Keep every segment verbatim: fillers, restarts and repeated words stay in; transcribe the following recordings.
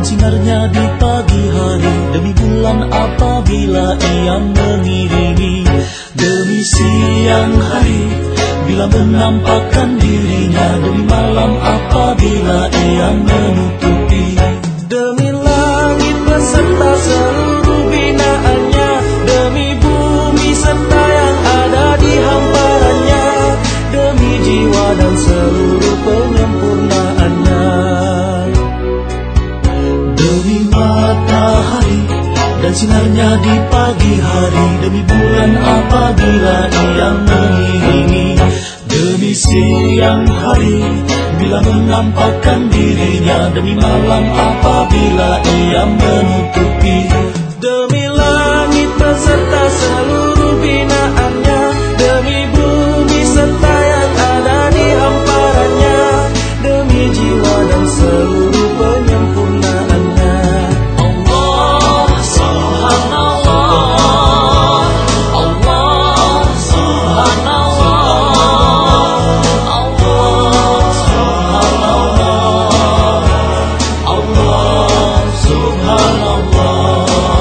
sinarnya di pagi hari, demi bulan apabila ia mengiringi, demi siang hari bila menampakkan dirinya, demi malam apabila ia menutupi, demi langit beserta seluruh binaannya, demi bumi serta yang ada di hamparannya, demi jiwa dan seluruh penyempurnaannya, demi matahari dan sinarnya di pagi hari, demi bulan apabila ia mengiringi, demi siang hari bila menampakkan dirinya, demi malam apabila ia menutupi, demi langit beserta seluruh binaannya, demi bumi serta yang ada di hamparannya, demi jiwa dan seluruh penyempurnaannya. Allah Subhanallah, Allah Subhanallah, Allah Subhanallah, Allah Subhanallah.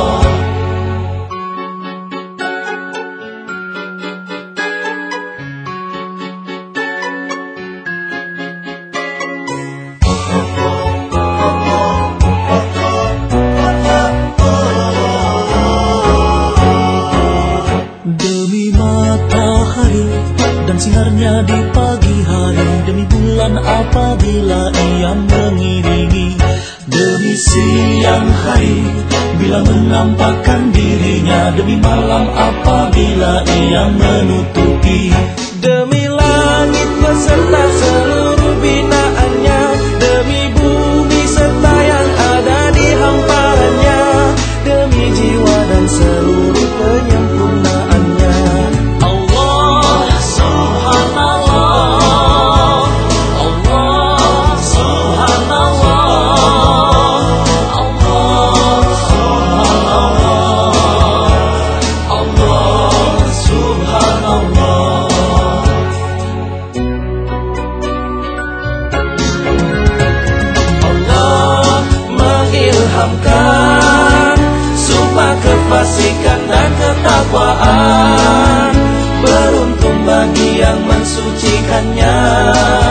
Demi matahari dan sinarnya di pagi hari, demi bulan apabila ia mengiringi, demi siang hari bila menampakkan dirinya, demi malam apabila ia menutupi, demi langit beserta seluruh binaannya, demi bumi serta yang ada di hamparannya, demi jiwa dan seluruh penyempurnaannya. Allah Subhanallah, Allah Subhanallah, Allah Subhanallah, Allah Subhanallah. Allah mengilhamkan sumpah kefasikan dan ketakwaan, beruntung bagi yang mensucikannya.